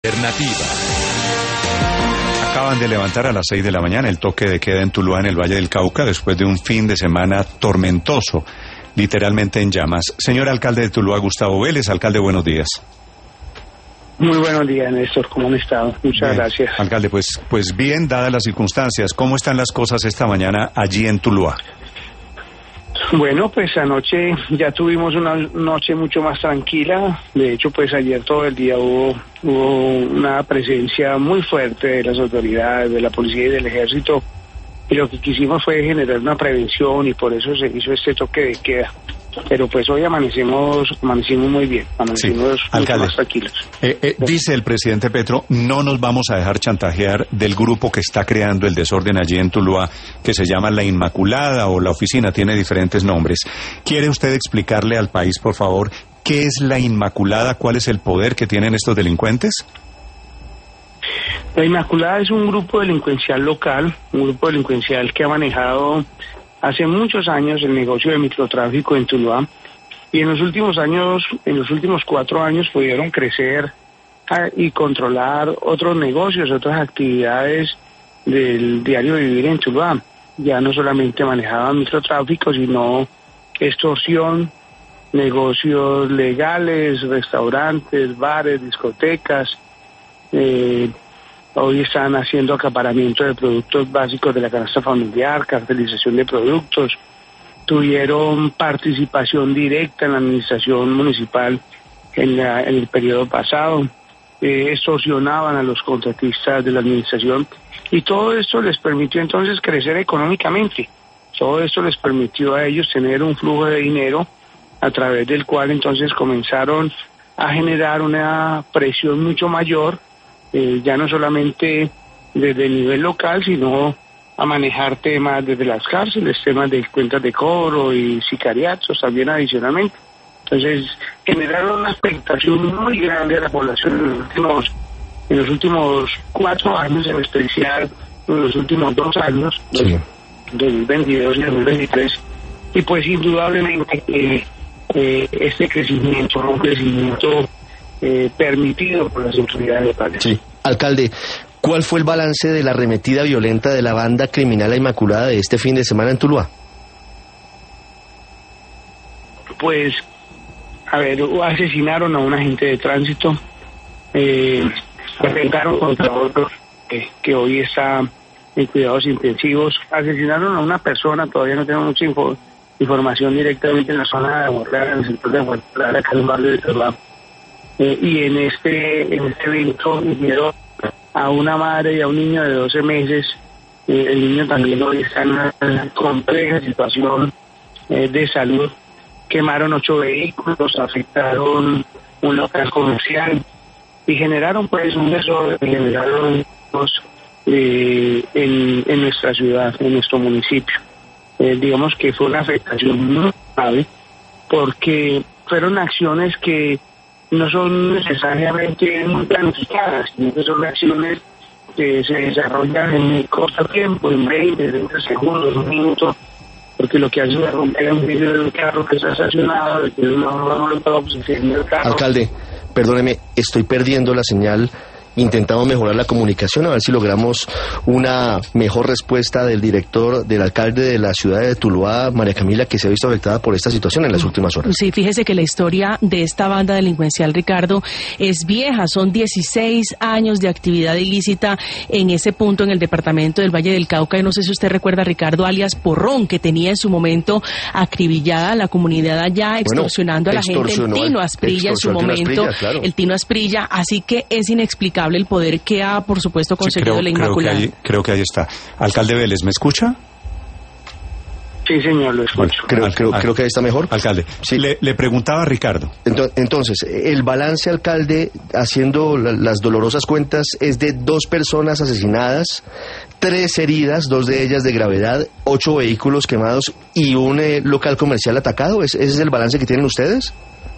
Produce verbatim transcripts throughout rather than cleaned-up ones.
Alternativa. Acaban de levantar a las seis de la mañana el toque de queda en Tuluá, en el Valle del Cauca, después de un fin de semana tormentoso, literalmente en llamas. Señor alcalde de Tuluá, Gustavo Vélez. Alcalde, buenos días. Muy buenos días, Néstor. ¿Cómo han estado? Muchas bien, gracias. Alcalde, pues, pues bien, dadas las circunstancias, ¿cómo están las cosas esta mañana allí en Tuluá? Bueno, pues anoche ya tuvimos una noche mucho más tranquila. De hecho, pues ayer todo el día hubo, hubo una presencia muy fuerte de las autoridades, de la policía y del ejército. Y lo que quisimos fue generar una prevención y por eso se hizo este toque de queda. Pero pues hoy amanecimos, amanecimos muy bien, amanecimos sí, mucho más tranquilos. Eh, eh, dice el presidente Petro, no nos vamos a dejar chantajear del grupo que está creando el desorden allí en Tuluá, que se llama La Inmaculada o La Oficina, tiene diferentes nombres. ¿Quiere usted explicarle al país, por favor, qué es La Inmaculada, cuál es el poder que tienen estos delincuentes? La Inmaculada es un grupo delincuencial local, un grupo delincuencial que ha manejado hace muchos años el negocio de microtráfico en Tuluá, y en los últimos años, en los últimos cuatro años pudieron crecer a, y controlar otros negocios, otras actividades del diario vivir en Tuluá. Ya no solamente manejaban microtráfico, sino extorsión, negocios legales, restaurantes, bares, discotecas. Eh, Hoy están haciendo acaparamiento de productos básicos de la canasta familiar, cartelización de productos. Tuvieron participación directa en la administración municipal en, la, en el periodo pasado. Eh, extorsionaban a los contratistas de la administración y todo esto les permitió entonces crecer económicamente. Todo esto les permitió a ellos tener un flujo de dinero a través del cual entonces comenzaron a generar una presión mucho mayor. Eh, ya no solamente desde el nivel local, sino a manejar temas desde las cárceles, temas de cuentas de cobro y sicariatos también adicionalmente. Entonces, generaron una expectación muy grande de la población en los últimos, en los últimos cuatro años, en especial en los últimos dos años, sí. dos mil veintidós y dos mil veintitrés, y pues indudablemente eh, eh, este crecimiento, un crecimiento Eh, permitido por las autoridades locales. Sí. Alcalde, ¿cuál fue el balance de la arremetida violenta de la banda criminal La Inmaculada de este fin de semana en Tuluá? Pues, a ver, asesinaron a un agente de tránsito, eh, atentaron contra otro eh, que hoy está en cuidados intensivos, asesinaron a una persona, todavía no tenemos mucha info, información directamente en la zona de Borrera, en el sector de Borrera, acá en el barrio de Tuluá. Eh, y en este en este evento hirieron a una madre y a un niño de doce meses. Eh, el niño también hoy está en una compleja situación eh, de salud. Quemaron ocho vehículos, afectaron un local comercial y generaron pues un desorden, generaron eh, en, en nuestra ciudad, en nuestro municipio. Eh, digamos que fue una afectación muy grave porque fueron acciones que no son necesariamente muy planificadas, sino que son acciones que se desarrollan en corto tiempo, en veinte, treinta segundos, un minuto, porque lo que hace es romper un vidrio del carro que está estacionado, de que no lo puedo posicionar el carro. Alcalde, perdóneme, estoy perdiendo la señal. Intentamos mejorar la comunicación, a ver si logramos una mejor respuesta del director, del alcalde de la ciudad de Tuluá, María Camila, que se ha visto afectada por esta situación en las últimas horas. Sí, fíjese que la historia de esta banda delincuencial, Ricardo, es vieja. Son dieciséis años de actividad ilícita en ese punto en el departamento del Valle del Cauca. Y no sé si usted recuerda, Ricardo, alias Porrón, que tenía en su momento acribillada a la comunidad allá, extorsionando bueno, a la gente. El Tino Asprilla en su momento, Asprilla, claro. el Tino Asprilla. Así que es inexplicable el poder que ha, por supuesto, conseguido sí, creo, La Inmaculada. Creo que, ahí, creo que ahí está. Alcalde Vélez, ¿me escucha? Sí, señor, lo escucho. Bueno, creo, al, creo, al, creo que ahí está mejor. Alcalde, sí. le, le preguntaba a Ricardo. Entonces, entonces, el balance, alcalde, haciendo la, las dolorosas cuentas, es de dos personas asesinadas, tres heridas, dos de ellas de gravedad, ocho vehículos quemados y un eh, local comercial atacado. ¿Es, ¿Ese es el balance que tienen ustedes?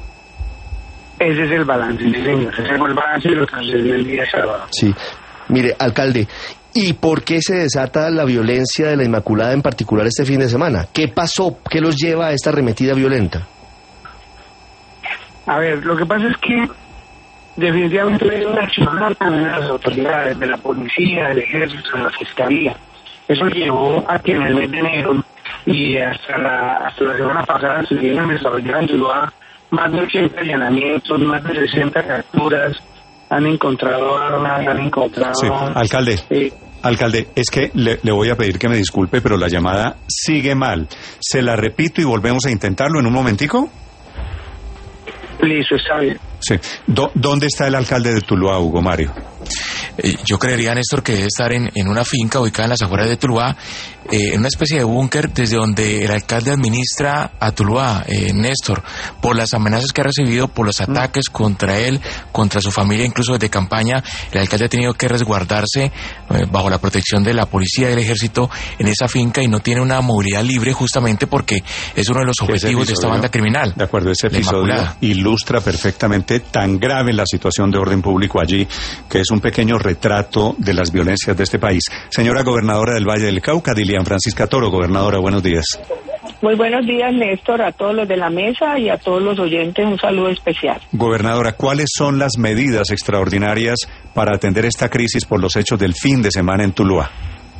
Ese es el balance, sí, señor. Ese es el balance de lo que sucedió el día sábado. Sí. Mire, alcalde, ¿y por qué se desata la violencia de La Inmaculada en particular este fin de semana? ¿Qué pasó? ¿Qué los lleva a esta arremetida violenta? A ver, lo que pasa es que definitivamente deben accionar también las autoridades de la policía, del ejército, de la fiscalía. Eso llevó a que en el mes de enero y hasta la, hasta la semana pasada se vienen desarrollando en Tuluá más de ochenta allanamientos, más de sesenta capturas, han encontrado armas, han encontrado... Sí, alcalde. Eh, Alcalde, es que le, le voy a pedir que me disculpe, pero la llamada sigue mal. Se la repito y volvemos a intentarlo en un momentico. Listo, está bien. Sí. Do, ¿Dónde está el alcalde de Tuluá, Hugo Mario? Eh, yo creería, Néstor, que debe estar en, en una finca ubicada en las afueras de Tuluá, eh, en una especie de búnker desde donde el alcalde administra a Tuluá, eh, Néstor, por las amenazas que ha recibido, por los ataques mm. contra él, contra su familia, incluso desde campaña. El alcalde ha tenido que resguardarse eh, bajo la protección de la policía y del ejército en esa finca y no tiene una movilidad libre justamente porque es uno de los objetivos de esta banda criminal. De acuerdo, ese episodio ilustra perfectamente tan grave la situación de orden público allí, que es un pequeño retrato de las violencias de este país. Señora gobernadora del Valle del Cauca, Dilian Francisca Toro. Gobernadora, buenos días. Muy buenos días, Néstor, a todos los de la mesa y a todos los oyentes, un saludo especial. Gobernadora, ¿cuáles son las medidas extraordinarias para atender esta crisis por los hechos del fin de semana en Tuluá?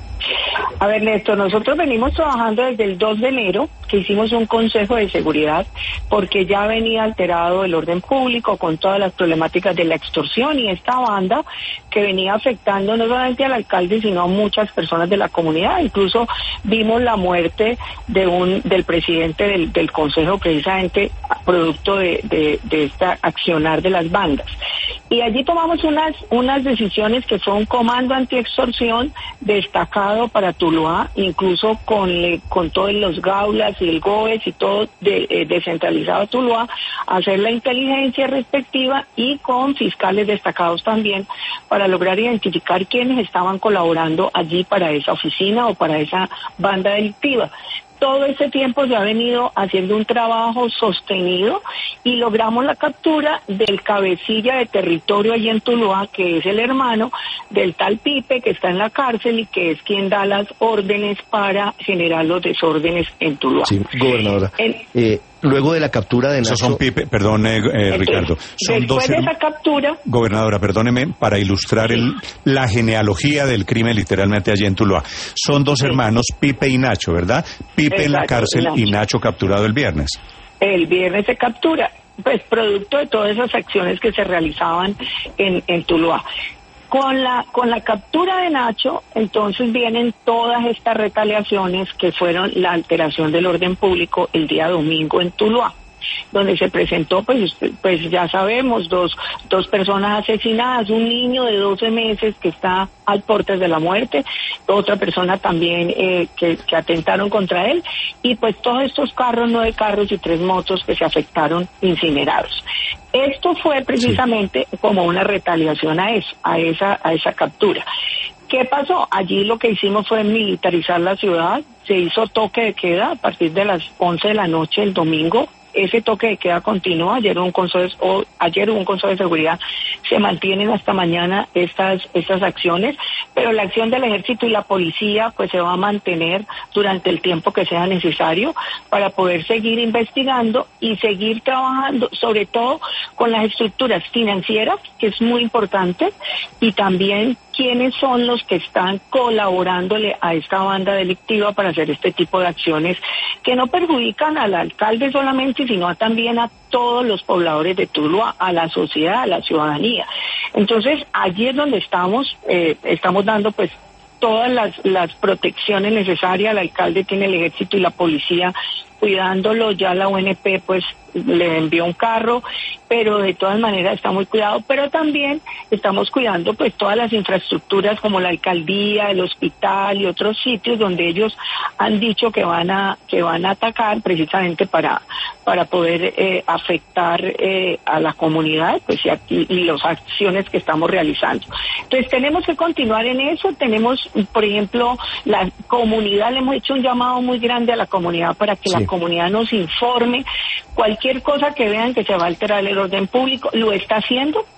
A ver, Néstor, nosotros venimos trabajando desde el dos de enero, que hicimos un consejo de seguridad, porque ya venía alterado el orden público con todas las problemáticas de la extorsión y esta banda que venía afectando no solamente al alcalde, sino a muchas personas de la comunidad. Incluso vimos la muerte de un del presidente del, del consejo, precisamente producto de, de, de esta accionar de las bandas. Y allí tomamos unas unas decisiones que fue un comando antiextorsión destacado para Tuluá, incluso con le, con todos los gaulas y el GOES y todo de, eh, descentralizado Tuluá, hacer la inteligencia respectiva y con fiscales destacados también para lograr identificar quiénes estaban colaborando allí para esa oficina o para esa banda delictiva. Todo ese tiempo se ha venido haciendo un trabajo sostenido y logramos la captura del cabecilla de territorio allí en Tuluá, que es el hermano del tal Pipe, que está en la cárcel y que es quien da las órdenes para generar los desórdenes en Tuluá. Sí, gobernadora. En, eh, luego de la captura de Nacho... Esos son Pipe, perdón, eh, eh, Ricardo. Son después dos de esa captura... Gobernadora, perdóneme, para ilustrar el, la genealogía del crimen literalmente allí en Tuluá. Son dos sí. hermanos, Pipe y Nacho, ¿verdad? Pipe Exacto, en la cárcel Nacho. Y Nacho capturado el viernes. El viernes se captura, pues producto de todas esas acciones que se realizaban en, en Tuluá. Con la con la captura de Nacho, entonces vienen todas estas retaliaciones que fueron la alteración del orden público el día domingo en Tuluá, donde se presentó, pues pues ya sabemos, dos dos personas asesinadas, un niño de doce meses que está al portes de la muerte, otra persona también eh, que, que atentaron contra él, y pues todos estos carros, nueve carros y tres motos que se afectaron incinerados. Esto fue precisamente sí. como una retaliación a eso, a esa, a esa captura. ¿Qué pasó? Allí lo que hicimos fue militarizar la ciudad, se hizo toque de queda a partir de las once de la noche el domingo. Ese toque de queda continúa. Ayer hubo un consejo, o ayer hubo un consejo de seguridad, se mantienen hasta mañana estas estas acciones, pero la acción del ejército y la policía pues se va a mantener durante el tiempo que sea necesario para poder seguir investigando y seguir trabajando, sobre todo con las estructuras financieras, que es muy importante, y también quiénes son los que están colaborándole a esta banda delictiva para hacer este tipo de acciones que no perjudican al alcalde solamente, sino también a todos los pobladores de Tuluá, a la sociedad, a la ciudadanía. Entonces, allí es donde estamos, eh, estamos dando pues todas las, las protecciones necesarias. El alcalde tiene el ejército y la policía cuidándolo, ya la U N P pues le envió un carro, pero de todas maneras está muy cuidado, pero también estamos cuidando pues todas las infraestructuras como la alcaldía, el hospital y otros sitios donde ellos han dicho que van a que van a atacar precisamente para para poder eh, afectar eh, a la comunidad pues y, aquí, y las acciones que estamos realizando. Entonces tenemos que continuar en eso. Tenemos, por ejemplo, la comunidad, le hemos hecho un llamado muy grande a la comunidad para que sí. la comunidad nos informe cualquier cosa que vean que se va a alterar el orden público. Lo está haciendo,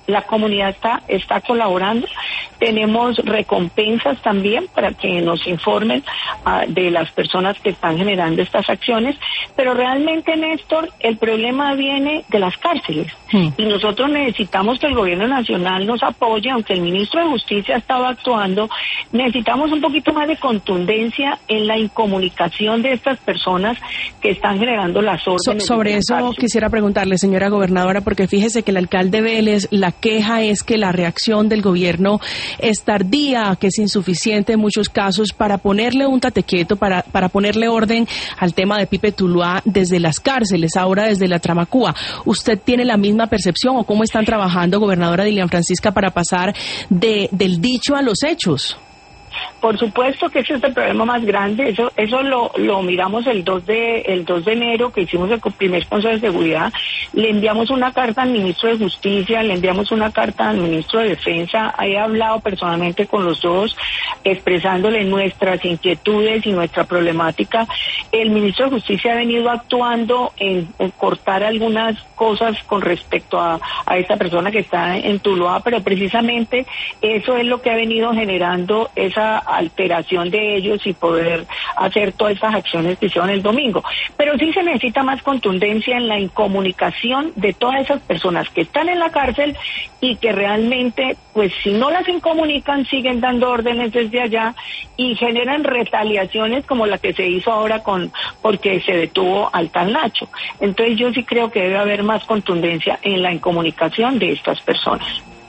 la comunidad está, está colaborando. Tenemos recompensas también para que nos informen uh, de las personas que están generando estas acciones, pero realmente, Néstor, el problema viene de las cárceles, sí. Y nosotros necesitamos que el gobierno nacional nos apoye, aunque el ministro de Justicia estaba actuando. Necesitamos un poquito más de contundencia en la incomunicación de estas personas que están generando las órdenes. So, sobre eso cárcel. Quisiera preguntarle, señora gobernadora, porque fíjese que el alcalde Vélez, la queja es que la reacción del gobierno es tardía, que es insuficiente en muchos casos para ponerle un tate quieto, para, para ponerle orden al tema de Pipe Tuluá desde las cárceles, ahora desde la Tramacúa. ¿Usted tiene la misma percepción o cómo están trabajando, gobernadora Dilian Francisca, para pasar de, del dicho a los hechos? Por supuesto que ese es el problema más grande. Eso eso lo, lo miramos el dos de enero, que hicimos el primer Consejo de Seguridad. Le enviamos una carta al ministro de Justicia, le enviamos una carta al ministro de Defensa. He hablado personalmente con los dos, expresándole nuestras inquietudes y nuestra problemática. El ministro de Justicia ha venido actuando en, en cortar algunas cosas con respecto a, a esta persona que está en Tuluá, pero precisamente eso es lo que ha venido generando esa alteración de ellos y poder hacer todas esas acciones que hicieron el domingo. Pero sí se necesita más contundencia en la incomunicación de todas esas personas que están en la cárcel y que realmente, pues si no las incomunican, siguen dando órdenes desde allá y generan retaliaciones como la que se hizo ahora con porque se detuvo al tal Nacho. Entonces yo sí creo que debe haber más contundencia en la incomunicación de estas personas.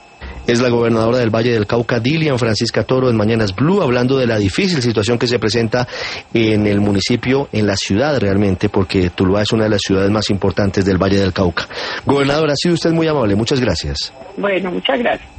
Es la gobernadora del Valle del Cauca, Dilian Francisca Toro, en Mañanas Blue, hablando de la difícil situación que se presenta en el municipio, en la ciudad realmente, porque Tuluá es una de las ciudades más importantes del Valle del Cauca. Gobernadora, ha sido usted muy amable, muchas gracias. Bueno, muchas gracias.